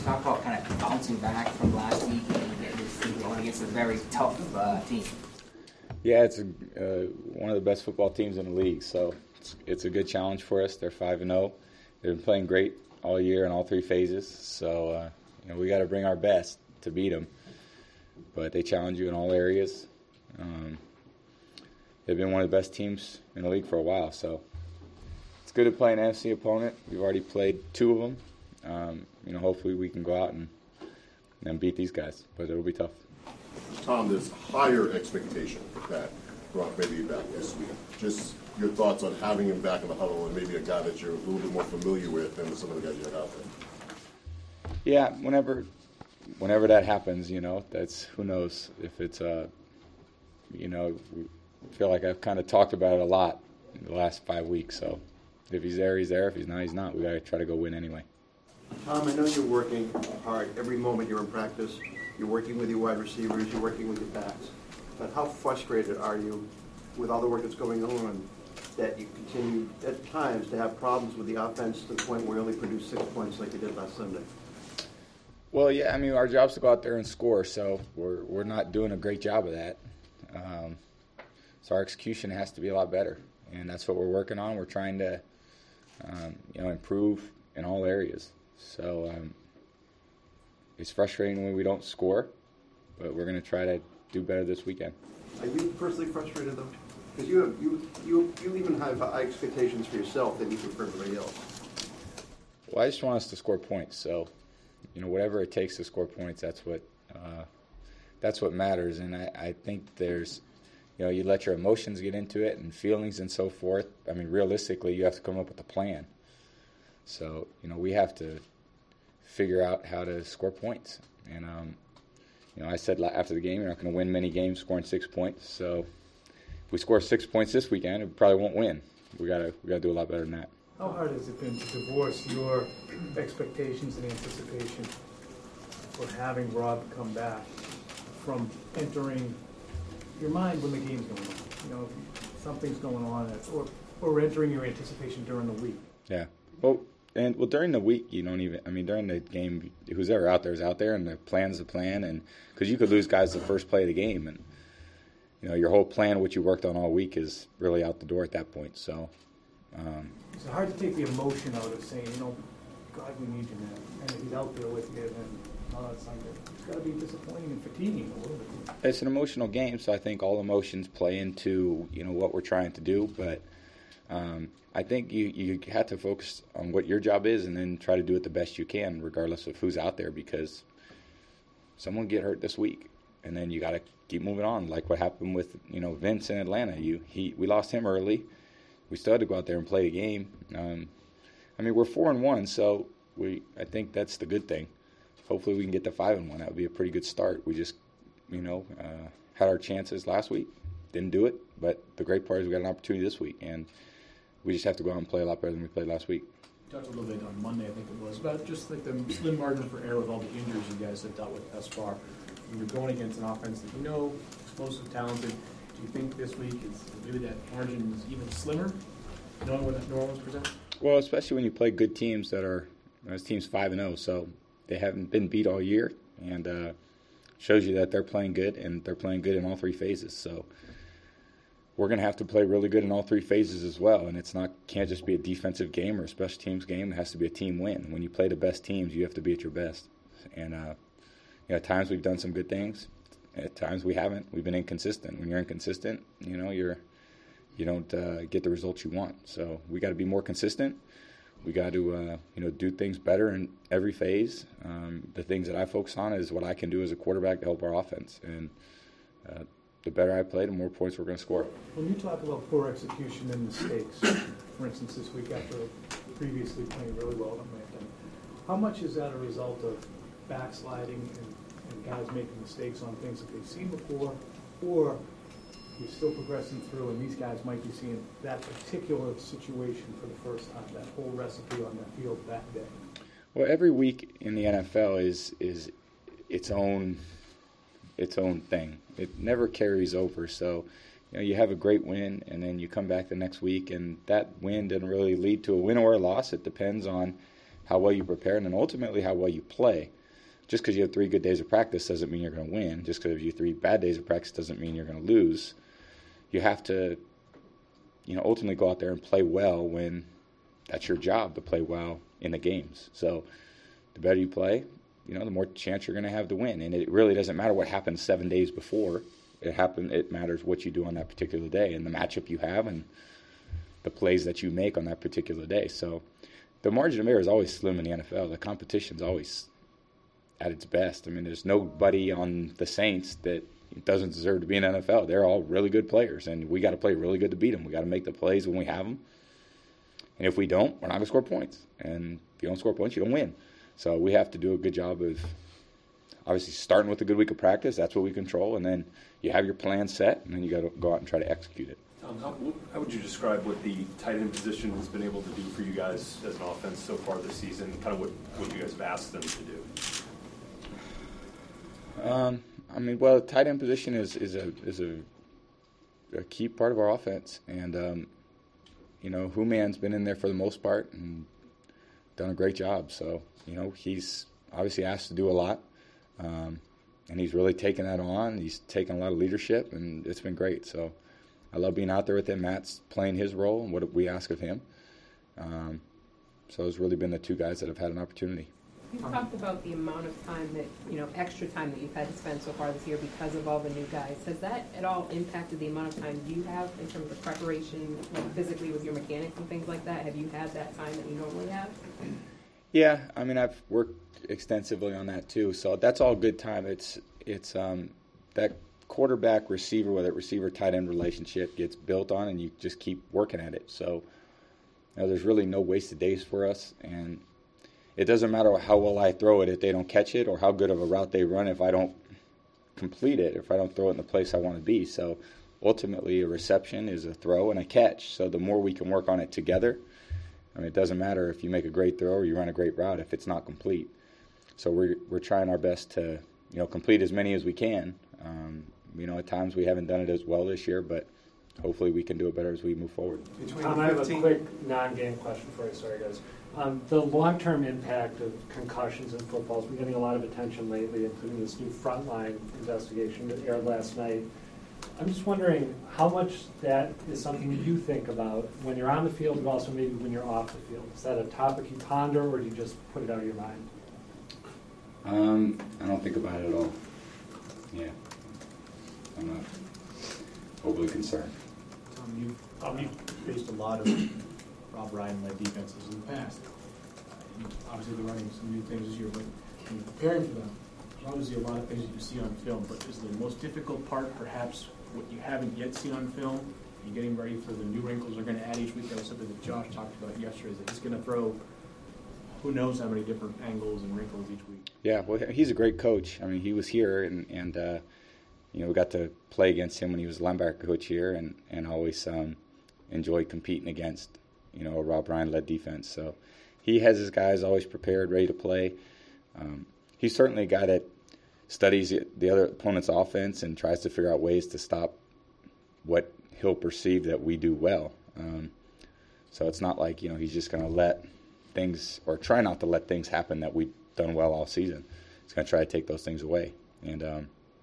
talk about kind of bouncing back from last week and getting this thing going against a very tough team? Yeah, it's one of the best football teams in the league, so it's a good challenge for us. They're 5-0. They've been playing great all year in all three phases, so we got to bring our best to beat them. But they challenge you in all areas. They've been one of the best teams in the league for a while, so it's good to play an NFC opponent. We've already played two of them. Hopefully we can go out and beat these guys, but it'll be tough. Tom, there's higher expectation that Brock may be back this week. Just your thoughts on having him back in the huddle and maybe a guy that you're a little bit more familiar with than some of the guys you have out there. Yeah, whenever that happens, that's, who knows if it's we feel like I've kind of talked about it a lot in the last 5 weeks. So if he's there, he's there. If he's not, he's not. We got to try to go win anyway. Tom, I know you're working hard every moment you're in practice. You're working with your wide receivers. You're working with your backs. But how frustrated are you with all the work that's going on that you continue at times to have problems with the offense to the point where you only produce 6 points like you did last Sunday? Well, yeah, our job's to go out there and score, so we're not doing a great job of that. So our execution has to be a lot better, and that's what we're working on. We're trying to, improve in all areas. So it's frustrating when we don't score, but we're going to try to do better this weekend. Are you personally frustrated though? Because you even have high expectations for yourself that you do for everybody else. Well, I just want us to score points. So, whatever it takes to score points, that's what matters. And I think there's, you let your emotions get into it and feelings and so forth. Realistically, you have to come up with a plan. So, we have to figure out how to score points. And, I said after the game, you're not going to win many games scoring 6 points. So if we score 6 points this weekend, we probably won't win. We gotta do a lot better than that. How hard has it been to divorce your expectations and anticipation for having Rob come back from entering your mind when the game's going on? If something's going on, or entering your anticipation during the week. Yeah. Well, during the week, you don't even. During the game, who's ever out there is out there, and the plan's the plan, and because you could lose guys the first play of the game, and your whole plan, what you worked on all week, is really out the door at that point. So. It's hard to take the emotion out of saying, God, we need you now, and if he's out there with you, then it's got to be disappointing and fatiguing a little bit. It's an emotional game, so I think all emotions play into what we're trying to do, but. I think you have to focus on what your job is and then try to do it the best you can, regardless of who's out there, because someone get hurt this week, and then you got to keep moving on, like what happened with Vince in Atlanta. We lost him early. We still had to go out there and play the game. We're 4-1, so I think that's the good thing. Hopefully we can get to 5-1. That would be a pretty good start. We just had our chances last week, didn't do it, but the great part is we got an opportunity this week, and we just have to go out and play a lot better than we played last week. You talked a little bit on Monday, I think it was, about just like the slim margin for error with all the injuries you guys have dealt with thus far. When you're going against an offense that explosive, talented, do you think this week is maybe that margin is even slimmer, knowing what New Orleans presents? Well, especially when you play good teams this team's 5-0, so they haven't been beat all year, and shows you that they're playing good, and they're playing good in all three phases. So we're going to have to play really good in all three phases as well, and can't just be a defensive game or a special teams game. It has to be a team win. When you play the best teams, you have to be at your best. And at times we've done some good things. At times we haven't. We've been inconsistent. When you're inconsistent, you don't get the results you want. So we got to be more consistent. We got to do things better in every phase. The things that I focus on is what I can do as a quarterback to help our offense. And the better I play, the more points we're going to score. When you talk about poor execution and mistakes, for instance, this week after previously playing really well at Atlanta, how much is that a result of backsliding and guys making mistakes on things that they've seen before, or you're still progressing through and these guys might be seeing that particular situation for the first time, that whole recipe on that field that day? Well, every week in the NFL is its own thing. It never carries over. So, you have a great win, and then you come back the next week, and that win doesn't really lead to a win or a loss. It depends on how well you prepare and then ultimately how well you play. just because you have 3 good days of practice doesn't mean you're going to win. Just because you have 3 bad days of practice doesn't mean you're going to lose. You have to, ultimately go out there and play well when that's your job, to play well in the games. So the better you play, the more chance you're going to have to win. And it really doesn't matter what happened 7 days before. It matters what you do on that particular day and the matchup you have and the plays that you make on that particular day. So the margin of error is always slim in the NFL. The competition's always at its best. I mean, there's nobody on the Saints that doesn't deserve to be in the NFL. They're all really good players, and we got to play really good to beat them. We got to make the plays when we have them. And if we don't, we're not going to score points. And if you don't score points, you don't win. So we have to do a good job of obviously starting with a good week of practice. That's what we control. And then you have your plan set, and then you got to go out and try to execute it. How would you describe what the tight end position has been able to do for you guys as an offense so far this season, kind of what you guys have asked them to do? The tight end position is a key part of our offense. And, Hooman's been in there for the most part and done a great job. So, he's obviously asked to do a lot. And he's really taken that on. He's taken a lot of leadership, and it's been great. So I love being out there with him. Matt's playing his role and what we ask of him. So it's really been the 2 guys that have had an opportunity. You talked about the amount of time that, extra time that you've had to spend so far this year because of all the new guys. Has that at all impacted the amount of time you have in terms of preparation, like physically with your mechanics and things like that? Have you had that time that you normally have? Yeah, I've worked extensively on that too. So that's all good time. It's that quarterback receiver, whether receiver tight end relationship gets built on, and you just keep working at it. So there's really no wasted days for us, and it doesn't matter how well I throw it if they don't catch it, or how good of a route they run if I don't complete it, if I don't throw it in the place I want to be. So ultimately, a reception is a throw and a catch. So the more we can work on it together, it doesn't matter if you make a great throw or you run a great route if it's not complete. So we're trying our best to complete as many as we can. At times we haven't done it as well this year, but hopefully we can do it better as we move forward. I have a quick non-game question for you. Sorry, guys. The long-term impact of concussions in football has been getting a lot of attention lately, including this new Frontline investigation that aired last night. I'm just wondering how much that is something you think about when you're on the field, but also maybe when you're off the field. Is that a topic you ponder, or do you just put it out of your mind? I don't think about it at all. Yeah. I'm not overly concerned. You've faced a lot of Rob Ryan-led defenses in the past. Obviously, they're running some new things this year, but when you're preparing for them, there's obviously a lot of things that you see on film, but is the most difficult part perhaps what you haven't yet seen on film and getting ready for the new wrinkles they're going to add each week? That was something that Josh talked about yesterday, that he's going to throw who knows how many different angles and wrinkles each week. Yeah, well, he's a great coach. He was here, and we got to play against him when he was linebacker coach here, and always enjoyed competing against, a Rob Ryan-led defense. So he has his guys always prepared, ready to play. He's certainly a guy that studies the other opponent's offense and tries to figure out ways to stop what he'll perceive that we do well. So it's not like, he's just going to let things, or try not to let things happen that we've done well all season. He's going to try to take those things away. And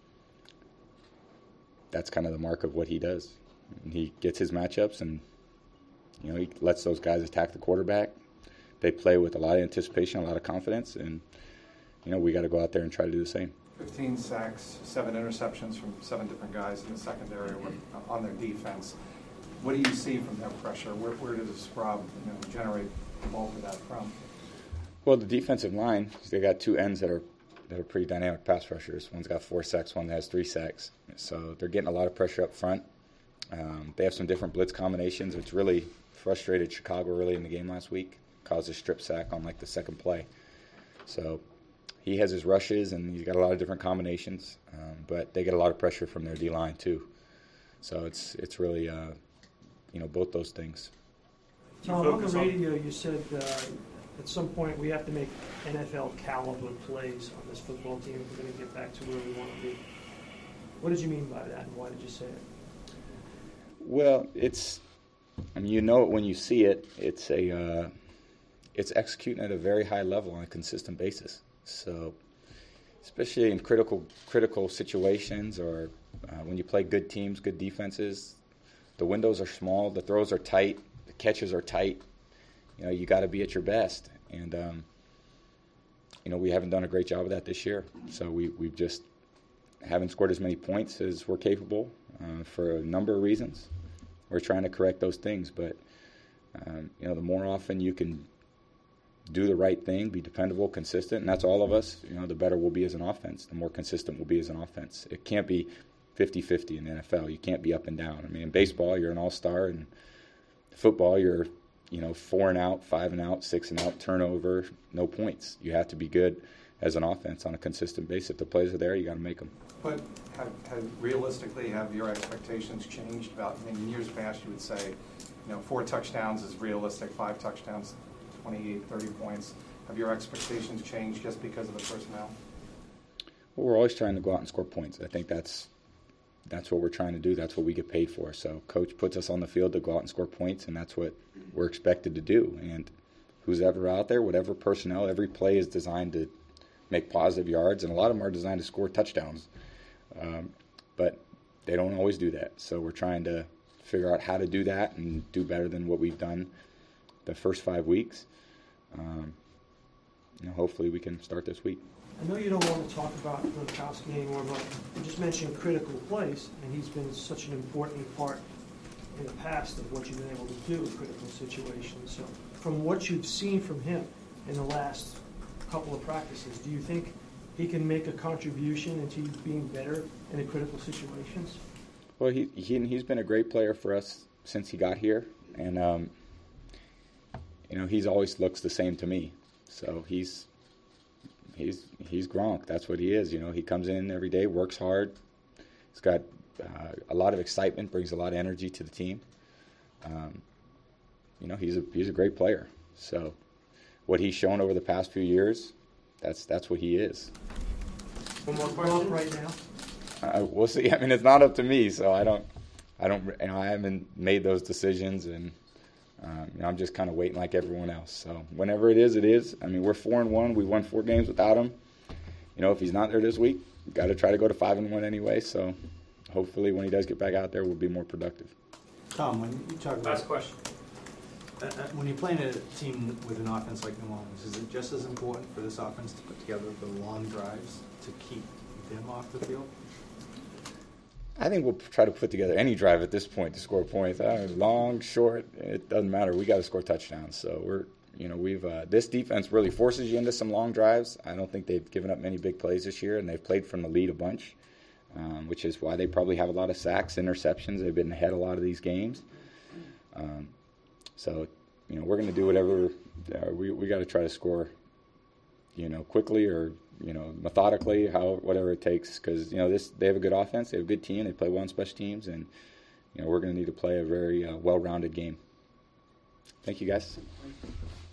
that's kind of the mark of what he does. And he gets his matchups, and, he lets those guys attack the quarterback. They play with a lot of anticipation, a lot of confidence, and, we got to go out there and try to do the same. 15 sacks, 7 interceptions from 7 different guys in the secondary on their defense. What do you see from that pressure? Where does Rob generate the bulk of that from? Well, the defensive line, they got 2 ends that are pretty dynamic pass rushers. One's got 4 sacks, one that has 3 sacks. So they're getting a lot of pressure up front. They have some different blitz combinations, which really frustrated Chicago early in the game last week. Caused a strip sack on the second play. So he has his rushes, and he's got a lot of different combinations. But they get a lot of pressure from their D-line too. So it's really both those things. Tom, on the radio you said at some point we have to make NFL caliber plays on this football team if we're going to get back to where we want to be. What did you mean by that, and why did you say it? Well, it's it when you see it. It's executing at a very high level on a consistent basis. So especially in critical situations, or when you play good teams, good defenses. The windows are small, the throws are tight, the catches are tight. You got to be at your best, and we haven't done a great job of that this year. So we've just haven't scored as many points as we're capable for a number of reasons. We're trying to correct those things, but the more often you can do the right thing, be dependable, consistent, and that's all of us, the better we'll be as an offense, the more consistent we'll be as an offense. It can't be 50-50 in the NFL. You can't be up and down. I mean, in baseball, you're an all-star, and football, you're 4 and out, 5 and out, 6 and out, turnover, no points. You have to be good as an offense on a consistent basis. If the plays are there, you got to make them. But realistically, have your expectations changed about, in years past you would say, 4 touchdowns is realistic, 5 touchdowns, 28, 30 points. Have your expectations changed just because of the personnel? Well, we're always trying to go out and score points. I think that's what we're trying to do. That's what we get paid for. So coach puts us on the field to go out and score points, and that's what we're expected to do. And who's ever out there, whatever personnel, every play is designed to make positive yards, and a lot of them are designed to score touchdowns. But they don't always do that. So we're trying to figure out how to do that and do better than what we've done the first 5 weeks. Hopefully we can start this week. I know you don't want to talk about Gronkowski anymore, but you just mentioned critical plays, and he's been such an important part in the past of what you've been able to do in critical situations. So from what you've seen from him in the last couple of practices, do you think he can make a contribution into you being better in the critical situations? Well, he's been a great player for us since he got here, and he's always looks the same to me. So he's Gronk. That's what he is. He comes in every day, works hard. He's got a lot of excitement, brings a lot of energy to the team. He's a great player. So what he's shown over the past few years, that's what he is. One more question right now. We'll see. I mean, it's not up to me, so I haven't made those decisions, and I'm just kind of waiting like everyone else. So whenever it is, it is. I mean, we're 4-1. We won 4 games without him. If he's not there this week, we've got to try to go to 5-1 anyway. So hopefully, when he does get back out there, we'll be more productive. Tom, when you talk about Last question. When you're playing a team with an offense like New Orleans, is it just as important for this offense to put together the long drives to keep them off the field? I think we'll try to put together any drive at this point to score points. Long, short, it doesn't matter. We got to score touchdowns. So we've this defense really forces you into some long drives. I don't think they've given up many big plays this year, and they've played from the lead a bunch, which is why they probably have a lot of sacks, interceptions. They've been ahead a lot of these games. So we're going to do whatever we got to try to score, quickly or methodically, whatever it takes, because they have a good offense, they have a good team, they play well on special teams, and we're going to need to play a very well-rounded game. Thank you, guys.